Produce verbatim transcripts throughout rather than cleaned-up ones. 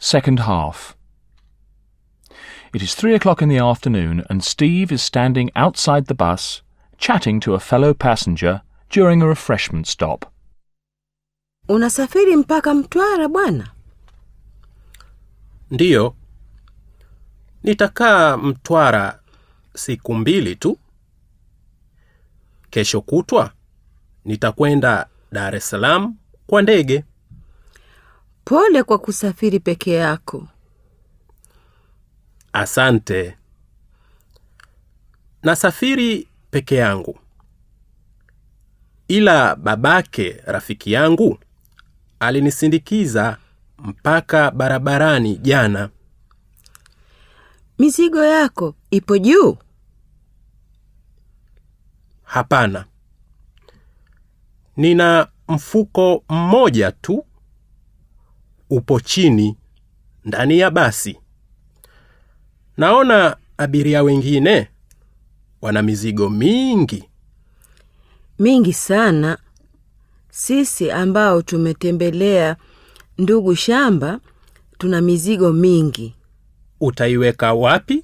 Second half. It is three o'clock in the afternoon and Steve is standing outside the bus, chatting to a fellow passenger during a refreshment stop. Unasafiri mpaka Mtwara bwana? Ndiyo. Nitakaa Mtwara siku mbili tu. Kesho kutwa nitakwenda Dar es Salaam kwa ndege. Pole kwa kusafiri peke yako. Asante. Nasafiri peke yangu. Ila babake rafiki yangu alinisindikiza mpaka barabarani jana. Mizigo yako ipo juu? Hapana. Nina mfuko mmoja tu. Upo chini ndani ya basi. Naona abiria wengine wana mizigo mingi. Mingi sana. Sisi ambao tumetembelea ndugu shamba tuna mizigo mingi. Utaiweka wapi?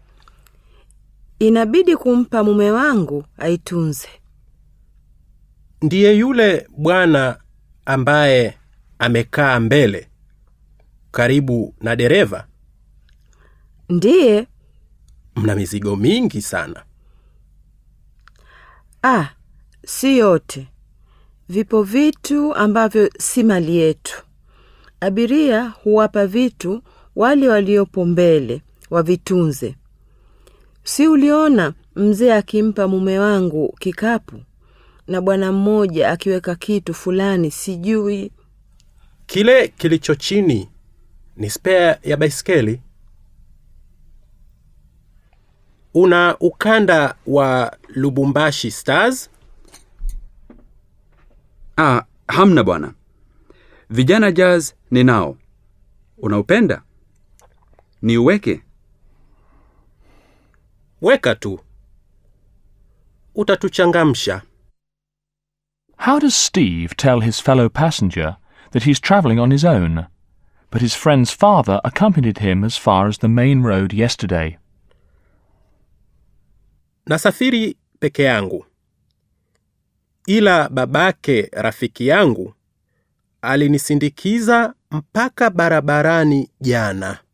Inabidi kumpa mume wangu aitunze. Ndiye yule bwana ambaye amekaa mbele karibu na dereva? Ndiye. Mna mizigo mingi sana. Ah, si yote. Vipo vitu ambavyo si mali yetu. Abiria huwapa vitu wale waliopo mbele wavitunze. Si uliona mzee akimpa mume wangu kikapu na bwana mmoja akiweka kitu fulani sijui? Kile kilicho chini ni spare ya baiskeli. Una ukanda wa Lubumbashi Stars? Ah, hamna bwana. Vijana Jazz ninao. Unaupenda? Niuweke? Weka tu. Utatuchangamsha. How does Steve tell his fellow passenger that he's travelling on his own, but his friend's father accompanied him as far as the main road yesterday? Nasafiri peke yangu. Ila babake rafiki yangu alinisindikiza mpaka barabarani jana.